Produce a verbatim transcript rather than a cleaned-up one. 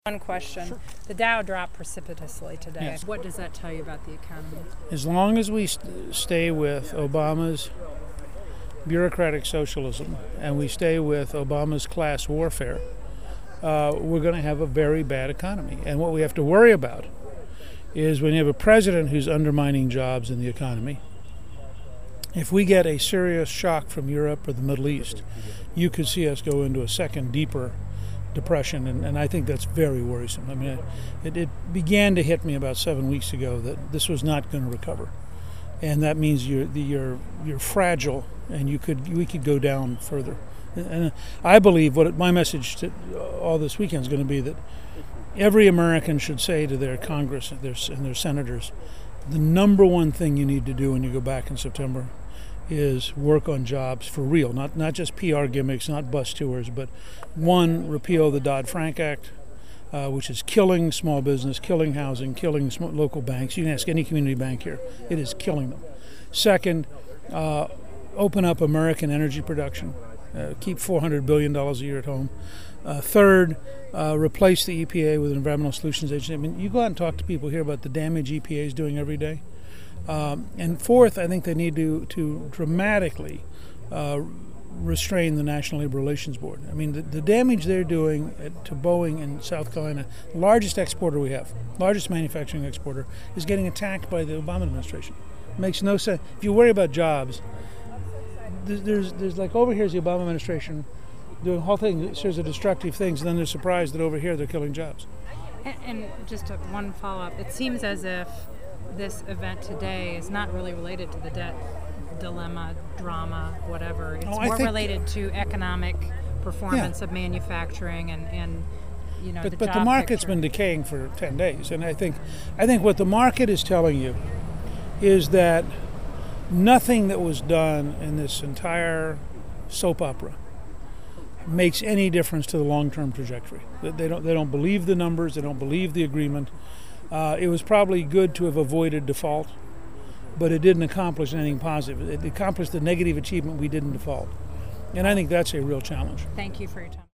One question. Sure. The Dow dropped precipitously today. Yes. What does that tell you about the economy? As long as we st- stay with Obama's bureaucratic socialism and we stay with Obama's class warfare, uh, we're going to have a very bad economy. And what we have to worry about is when you have a president who's undermining jobs in the economy, if we get a serious shock from Europe or the Middle East, you could see us go into a second, deeper depression, and, and I think that's very worrisome. I mean, it, it began to hit me about seven weeks ago that this was not going to recover, and that means you're the, you're you're fragile, and you could we could go down further. And I believe what my message to all this weekend is going to be that every American should say to their Congress and their, and their senators, the number one thing you need to do when you go back in September is work on jobs for real, not not just P R gimmicks, not bus tours, but one, repeal the Dodd-Frank Act, uh, which is killing small business, killing housing, killing small, local banks. You can ask any community bank here. It is killing them. Second, uh, open up American energy production. Uh, keep four hundred billion dollars a year at home. Uh, third, uh, replace the E P A with an Environmental Solutions Agency. I mean, you go out and talk to people here about the damage E P A is doing every day. Um, and fourth, I think they need to, to dramatically uh, restrain the National Labor Relations Board. I mean, the, the damage they're doing at, to Boeing in South Carolina, the largest exporter we have, largest manufacturing exporter, is getting attacked by the Obama administration. It makes no sense. If you worry about jobs, there's, there's, there's like over here is the Obama administration doing a whole thing, series of destructive things, and then they're surprised that over here they're killing jobs. And, and just a, one follow-up. It seems as if this event today is not really related to the debt dilemma, drama, whatever. It's oh, more think, related to economic performance yeah. of manufacturing and, and you know, but, the but job the market's picture. been decaying for ten days, and I think, I think what the market is telling you is that nothing that was done in this entire soap opera makes any difference to the long-term trajectory. They don't, they don't believe the numbers. They don't believe the agreement. Uh, it was probably good to have avoided default, but it didn't accomplish anything positive. It accomplished the negative achievement we didn't default. And I think that's a real challenge. Thank you for your time.